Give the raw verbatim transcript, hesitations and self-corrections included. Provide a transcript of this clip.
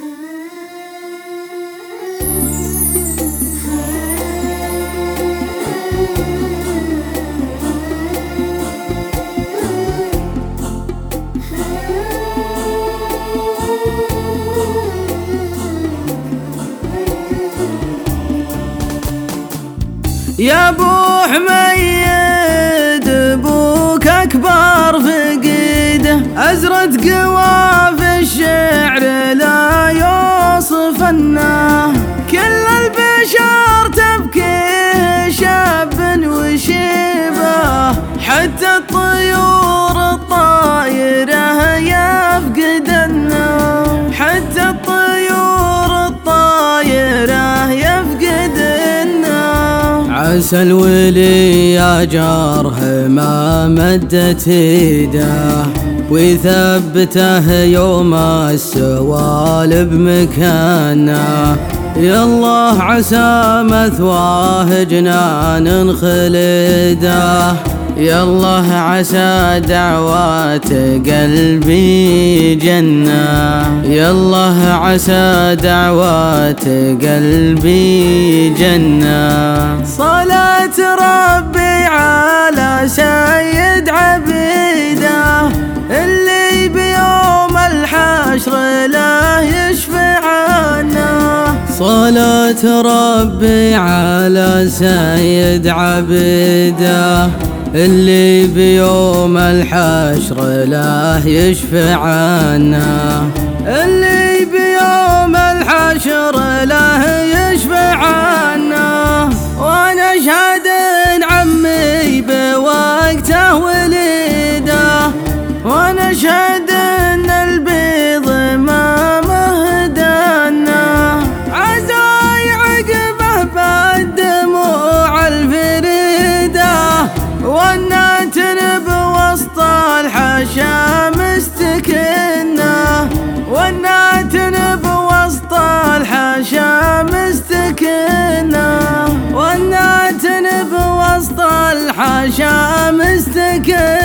يا ابو حميد ابوك اكبر فقيده، ازرت قوى في الشعر لا يوصفنه، كل البشر تبكي شاب وشيبه، حتى الطيور الطايره يفقدنه، حتى الطيور الطايره يفقدنه. عسى الولي يا جاره ما مدت يده، ويثبته يوم السوال بمكانه، يا الله عسى مثواه جنان خلده، يا الله عسى دعوات قلبي جنة، يا الله عسى دعوات قلبي جنة. صلاة ربي على سيد عبيده، اللي بيوم الحشر لا يشفعنا، صلاة ربي على سيد عبيده، اللي بيوم الحشر لا يشفعنا، اللي بيوم الحشر لا يشفعنا. وانا اشهد ان عمي بوقته وليده، وانا اشهد ان البيض ما مهدانا، عزاي عقبه بالدموع الفريده، والناتن بوسط الحشا مستكنه، والناتن بوسط الحشا مستكنه، والناتن بوسط الحشا مستكنه.